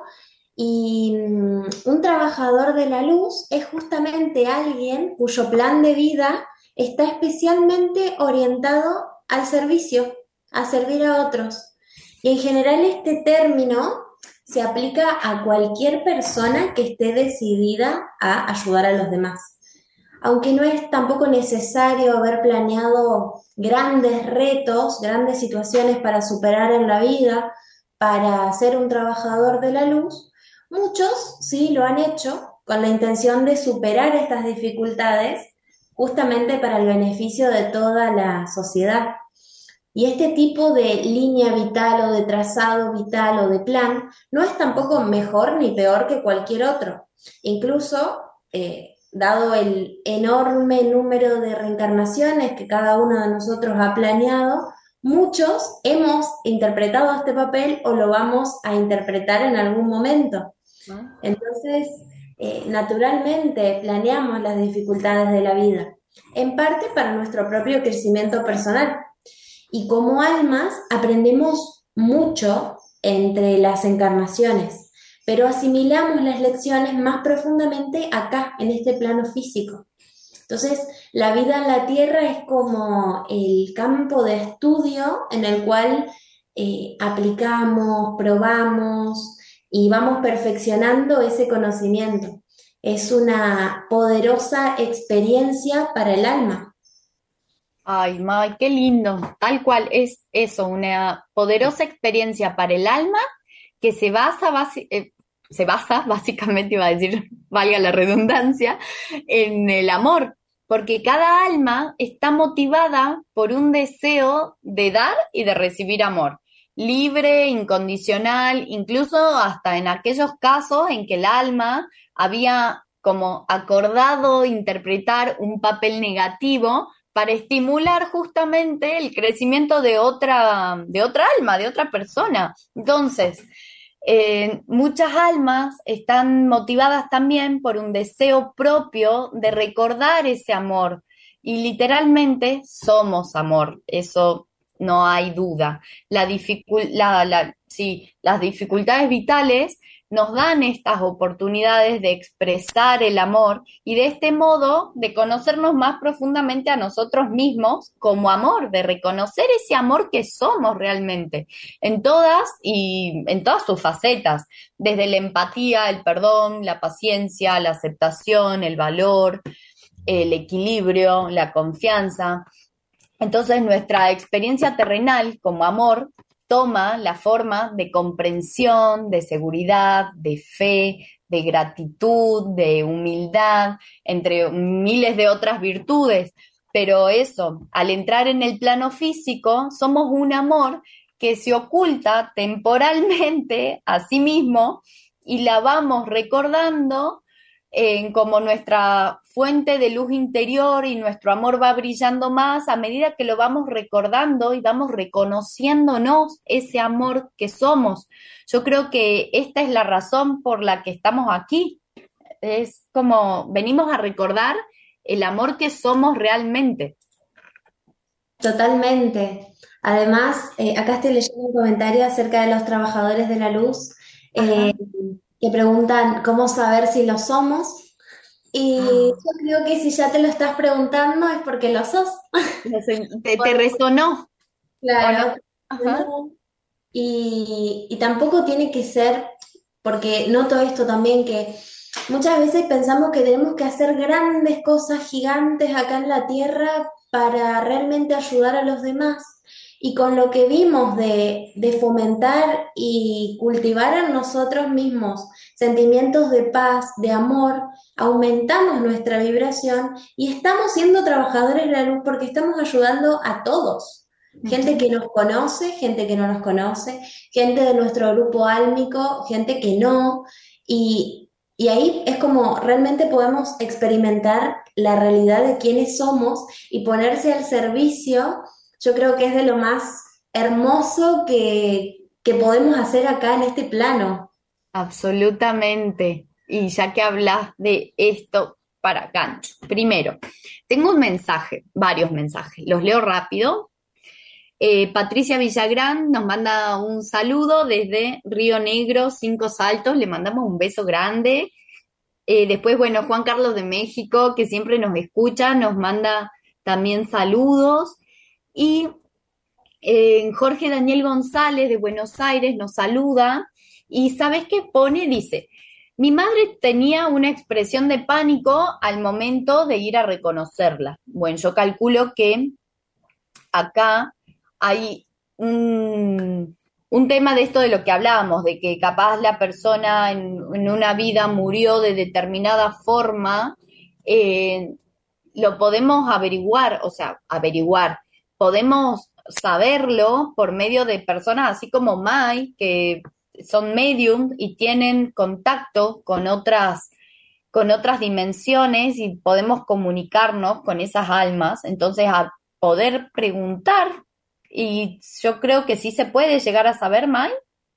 y mm, un trabajador de la luz es justamente alguien cuyo plan de vida está especialmente orientado al servicio, a servir a otros. Y en general este término se aplica a cualquier persona que esté decidida a ayudar a los demás. Aunque no es tampoco necesario haber planeado grandes retos, grandes situaciones para superar en la vida, para ser un trabajador de la luz, muchos sí lo han hecho con la intención de superar estas dificultades justamente para el beneficio de toda la sociedad. Y este tipo de línea vital o de trazado vital o de plan no es tampoco mejor ni peor que cualquier otro. Incluso, eh, dado el enorme número de reencarnaciones que cada uno de nosotros ha planeado, muchos hemos interpretado este papel o lo vamos a interpretar en algún momento. Entonces, eh, naturalmente planeamos las dificultades de la vida, en parte para nuestro propio crecimiento personal. Y como almas aprendemos mucho entre las encarnaciones, pero asimilamos las lecciones más profundamente acá, en este plano físico. Entonces, la vida en la Tierra es como el campo de estudio en el cual eh, aplicamos, probamos y vamos perfeccionando ese conocimiento. Es una poderosa experiencia para el alma. Ay, May, qué lindo. Tal cual es eso, una poderosa experiencia para el alma que se basa, basi- eh, se basa, básicamente iba a decir, valga la redundancia, en el amor, porque cada alma está motivada por un deseo de dar y de recibir amor, libre, incondicional, incluso hasta en aquellos casos en que el alma había como acordado interpretar un papel negativo para estimular justamente el crecimiento de otra, de otra alma, de otra persona. Entonces, eh, muchas almas están motivadas también por un deseo propio de recordar ese amor. Y literalmente somos amor, eso no hay duda. La dificul- la, la, sí, las dificultades vitales nos dan estas oportunidades de expresar el amor y de este modo de conocernos más profundamente a nosotros mismos como amor, de reconocer ese amor que somos realmente en todas y en todas sus facetas, desde la empatía, el perdón, la paciencia, la aceptación, el valor, el equilibrio, la confianza. Entonces, nuestra experiencia terrenal como amor toma la forma de comprensión, de seguridad, de fe, de gratitud, de humildad, entre miles de otras virtudes. Pero eso, al entrar en el plano físico, somos un amor que se oculta temporalmente a sí mismo y la vamos recordando eh, como nuestra fuente de luz interior y nuestro amor va brillando más a medida que lo vamos recordando y vamos reconociéndonos ese amor que somos. Yo creo que esta es la razón por la que estamos aquí. Es como venimos a recordar el amor que somos realmente. Totalmente. Además, eh, acá estoy leyendo un comentario acerca de los trabajadores de la luz, Ajá. eh, que preguntan cómo saber si lo somos. Y Ah, yo creo que si ya te lo estás preguntando es porque lo sos. ¿Te, te resonó o no? Claro. Ajá. No. Y, y tampoco tiene que ser, porque noto esto también, que muchas veces pensamos que tenemos que hacer grandes cosas gigantes acá en la tierra para realmente ayudar a los demás. y con lo que vimos de, de fomentar y cultivar en nosotros mismos sentimientos de paz, de amor, aumentamos nuestra vibración y estamos siendo trabajadores de la luz porque estamos ayudando a todos. Gente que nos conoce, gente que no nos conoce, gente de nuestro grupo álmico, gente que no, y, y ahí es como realmente podemos experimentar la realidad de quiénes somos y ponerse al servicio. Yo creo que es de lo más hermoso que, que podemos hacer acá en este plano. Absolutamente. Y ya que hablas de esto, para Gancho, primero, tengo un mensaje, varios mensajes, los leo rápido. Eh, Patricia Villagrán nos manda un saludo desde Río Negro, Cinco Saltos, le mandamos un beso grande. Eh, después, bueno, Juan Carlos de México, que siempre nos escucha, nos manda también saludos. Y eh, Jorge Daniel González de Buenos Aires nos saluda. Y ¿sabes qué pone? Dice, mi madre tenía una expresión de pánico al momento de ir a reconocerla. Bueno, yo calculo que acá hay un, un tema de esto de lo que hablábamos, de que capaz la persona en, en una vida murió de determinada forma, eh, lo podemos averiguar, o sea, averiguar, podemos saberlo por medio de personas así como Mai, que son medium y tienen contacto con otras, con otras dimensiones y podemos comunicarnos con esas almas, entonces a poder preguntar. Y yo creo que sí se puede llegar a saber, Mai,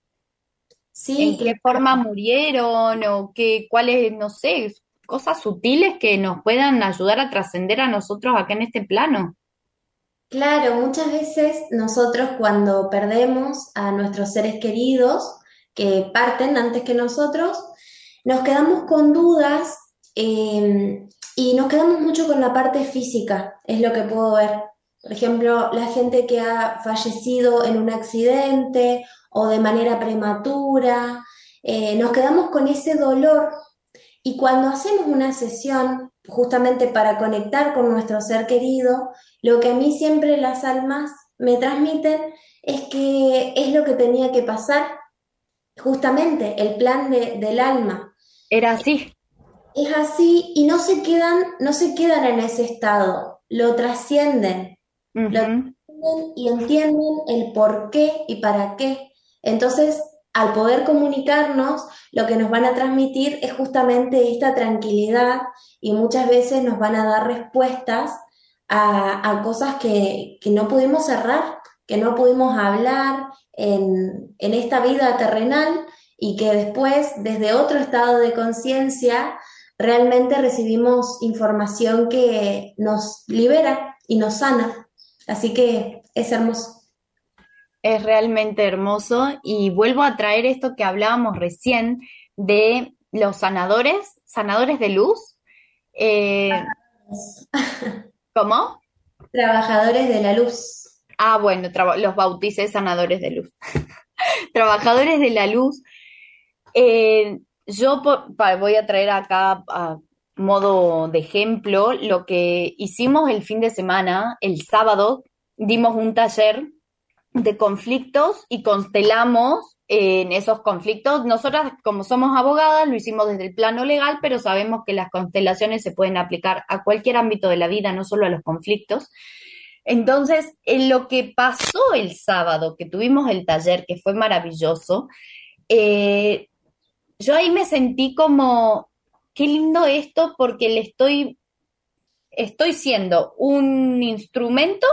Sí, en qué claro. forma murieron o qué, cuáles, no sé, cosas sutiles que nos puedan ayudar a trascender a nosotros acá en este plano. Claro, muchas veces nosotros cuando perdemos a nuestros seres queridos que parten antes que nosotros, nos quedamos con dudas eh, y nos quedamos mucho con la parte física, es lo que puedo ver. Por ejemplo, la gente que ha fallecido en un accidente o de manera prematura, eh, nos quedamos con ese dolor y cuando hacemos una sesión justamente para conectar con nuestro ser querido, lo que a mí siempre las almas me transmiten es que es lo que tenía que pasar, justamente el plan de- del alma. Era así. Es así y no se quedan, no se quedan en ese estado, lo trascienden, lo Ujú. trascienden y entienden el por qué y para qué. Entonces, al poder comunicarnos, lo que nos van a transmitir es justamente esta tranquilidad y muchas veces nos van a dar respuestas a, a cosas que, que no pudimos cerrar, que no pudimos hablar en, en esta vida terrenal y que después, desde otro estado de conciencia, realmente recibimos información que nos libera y nos sana. Así que es hermoso. Es realmente hermoso y vuelvo a traer esto que hablábamos recién de los sanadores, sanadores de luz. Eh, ¿Cómo? Trabajadores de la luz. Ah, bueno, traba- los bauticé sanadores de luz. Trabajadores de la luz. Eh, yo por- pa- voy a traer acá a modo de ejemplo lo que hicimos el fin de semana, el sábado, dimos un taller de conflictos y constelamos en esos conflictos. Nosotras, como somos abogadas, lo hicimos desde el plano legal, pero sabemos que las constelaciones se pueden aplicar a cualquier ámbito de la vida, no solo a los conflictos. Entonces, en lo que pasó el sábado, que tuvimos el taller, que fue maravilloso, eh, yo ahí me sentí como, qué lindo esto, porque le estoy, estoy siendo un instrumento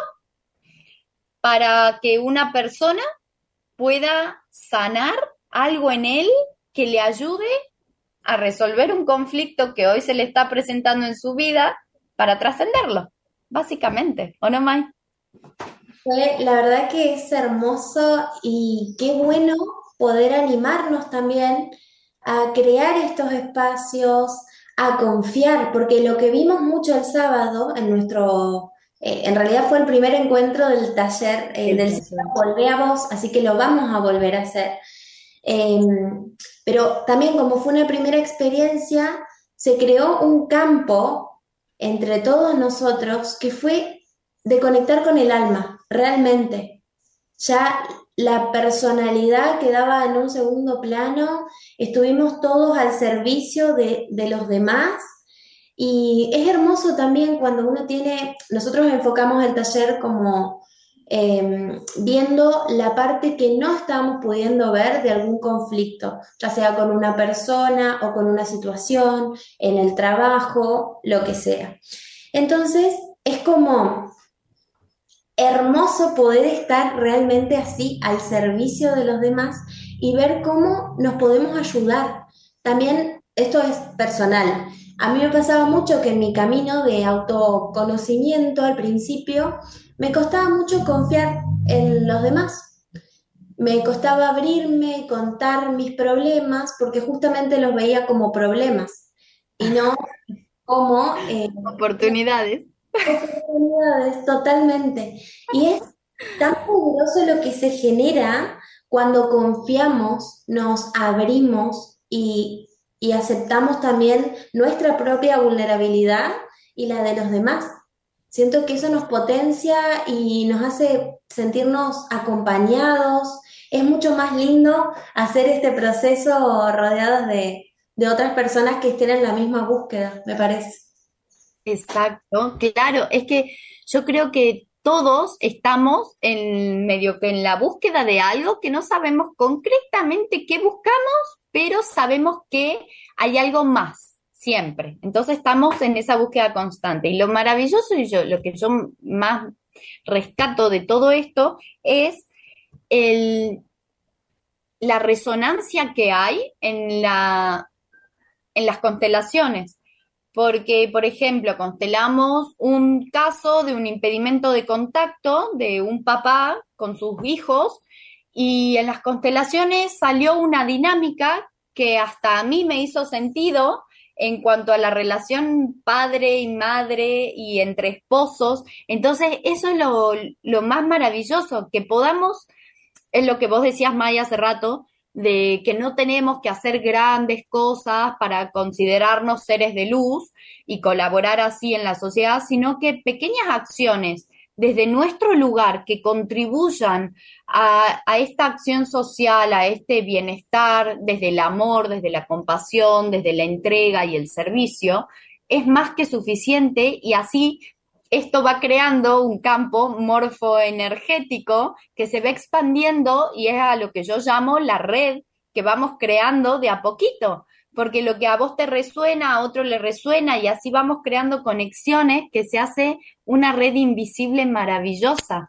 para que una persona pueda sanar algo en él que le ayude a resolver un conflicto que hoy se le está presentando en su vida para trascenderlo, básicamente, ¿o no, Mai? Fue, la verdad que es hermoso y qué bueno poder animarnos también a crear estos espacios, a confiar, porque lo que vimos mucho el sábado en nuestro, eh, en realidad fue el primer encuentro del taller eh, El del taller. ciclo Volvé a Vos, así que lo vamos a volver a hacer. Eh, pero también como fue una primera experiencia, se creó un campo entre todos nosotros que fue de conectar con el alma, realmente. ya la personalidad quedaba en un segundo plano, estuvimos todos al servicio de, de los demás. Y es hermoso también cuando uno tiene, nosotros enfocamos el taller como eh, viendo la parte que no estamos pudiendo ver de algún conflicto, ya sea con una persona o con una situación, en el trabajo, lo que sea. Entonces, es como hermoso poder estar realmente así al servicio de los demás y ver cómo nos podemos ayudar. También esto es personal. A mí me pasaba mucho que en mi camino de autoconocimiento al principio me costaba mucho confiar en los demás. Me costaba abrirme, contar mis problemas, porque justamente los veía como problemas y no como eh, Oportunidades. oportunidades, totalmente. Y es tan poderoso lo que se genera cuando confiamos, nos abrimos y, y aceptamos también nuestra propia vulnerabilidad y la de los demás. Siento que eso nos potencia y nos hace sentirnos acompañados. Es mucho más lindo hacer este proceso rodeados de, de otras personas que estén en la misma búsqueda, me parece. Exacto, claro, es que yo creo que todos estamos en medio que en la búsqueda de algo que no sabemos concretamente qué buscamos, pero sabemos que hay algo más, siempre. Entonces estamos en esa búsqueda constante. Y lo maravilloso y yo, lo que yo más rescato de todo esto es el, la resonancia que hay en la, en las constelaciones. Porque, por ejemplo, constelamos un caso de un impedimento de contacto de un papá con sus hijos y en las constelaciones salió una dinámica que hasta a mí me hizo sentido en cuanto a la relación padre y madre y entre esposos. Entonces, eso es lo, lo más maravilloso, que podamos, es lo que vos decías, Maya, hace rato, de que no tenemos que hacer grandes cosas para considerarnos seres de luz y colaborar así en la sociedad, sino que pequeñas acciones desde nuestro lugar que contribuyan a, a esta acción social, a este bienestar, desde el amor, desde la compasión, desde la entrega y el servicio, es más que suficiente y así esto va creando un campo morfoenergético que se va expandiendo y es a lo que yo llamo la red que vamos creando de a poquito, porque lo que a vos te resuena, a otro le resuena y así vamos creando conexiones que se hace una red invisible maravillosa.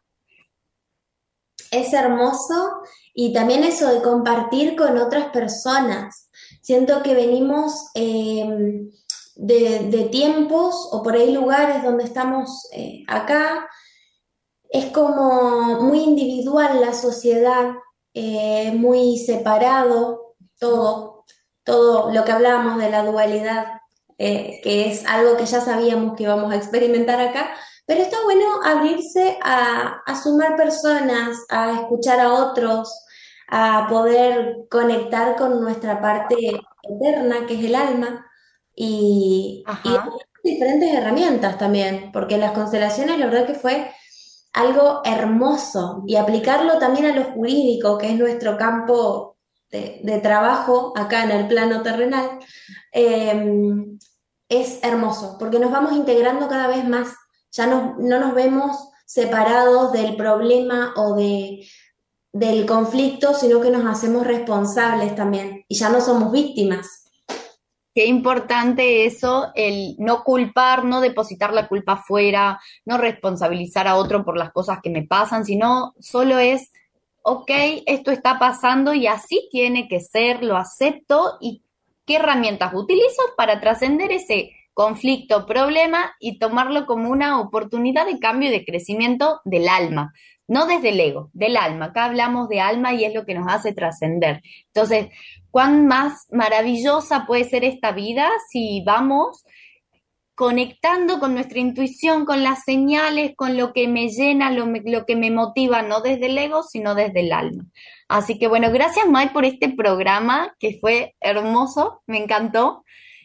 Es hermoso y también eso de compartir con otras personas. Siento que venimos eh, de, de tiempos o por ahí lugares donde estamos eh, acá. Es como muy individual la sociedad, eh, muy separado todo, todo lo que hablábamos de la dualidad, eh, que es algo que ya sabíamos que íbamos a experimentar acá, pero está bueno abrirse a, a sumar personas, a escuchar a otros, a poder conectar con nuestra parte eterna, que es el alma, y, y Ajá. diferentes herramientas también, porque las constelaciones la verdad que fue algo hermoso y aplicarlo también a lo jurídico, que es nuestro campo de, de trabajo acá en el plano terrenal, eh, es hermoso, porque nos vamos integrando cada vez más, ya no, no nos vemos separados del problema o de, del conflicto, sino que nos hacemos responsables también y ya no somos víctimas. Qué importante eso, el no culpar, no depositar la culpa afuera, no responsabilizar a otro por las cosas que me pasan, sino solo es, ok, esto está pasando y así tiene que ser, lo acepto y qué herramientas utilizo para trascender ese conflicto, problema y tomarlo como una oportunidad de cambio y de crecimiento del alma, no desde el ego, del alma. Acá hablamos de alma y es lo que nos hace trascender. Entonces, cuán más maravillosa puede ser esta vida si vamos conectando con nuestra intuición, con las señales, con lo que me llena, lo, me, lo que me motiva, no desde el ego, sino desde el alma. Así que bueno, gracias Mai por este programa que fue hermoso, me encantó.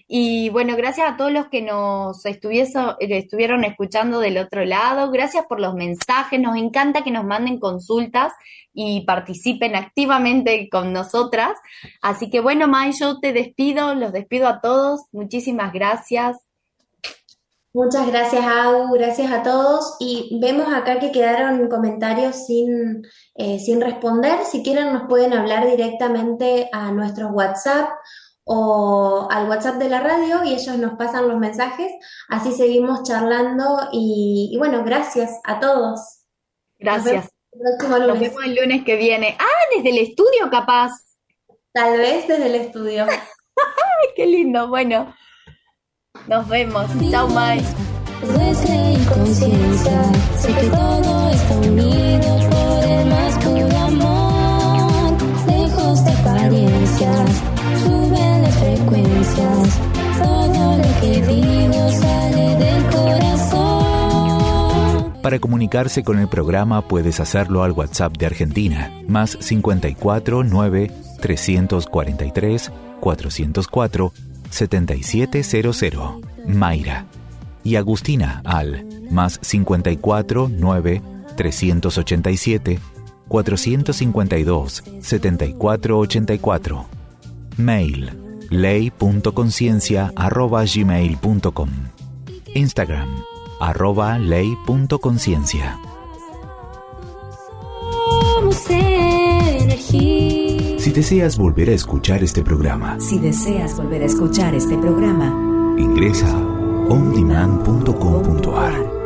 Y bueno, gracias a todos los que nos estuviese- estuvieron escuchando del otro lado. Gracias por los mensajes. Nos encanta que nos manden consultas y participen activamente con nosotras. Así que bueno, May, yo te despido, los despido a todos. Muchísimas gracias. Muchas gracias, Agu, gracias a todos. Y vemos acá que quedaron comentarios sin, eh, sin responder. Si quieren, nos pueden hablar directamente a nuestros WhatsApp o al WhatsApp de la radio y ellos nos pasan los mensajes. Así seguimos charlando. Y, y bueno, gracias a todos. Gracias. Nos vemos el próximo Nos lunes. vemos el lunes que viene. Ah, desde el estudio capaz. Tal vez desde el estudio. Ay, qué lindo. Bueno, nos vemos. Chao, May. Desde inconsciencia, sé que todo está unido por el más puro amor. Lejos de apariencias, suben las frecuencias. Todo lo que vivo sale del corazón. Para comunicarse con el programa puedes hacerlo al WhatsApp de Argentina, más cincuenta y cuatro nueve trescientos cuarenta y tres cuatrocientos cuatro setenta y siete cero cero, Mayra. Y Agustina al más cincuenta y cuatro nueve trescientos ochenta y siete cuatrocientos cincuenta y dos setenta y cuatro ochenta y cuatro. Mail ley punto conciencia arroba gmail punto com. Instagram arroba ley punto conciencia. Somos energía. Si deseas volver a escuchar este programa, Si deseas volver a escuchar este programa, ingresa a on demand punto com punto a r.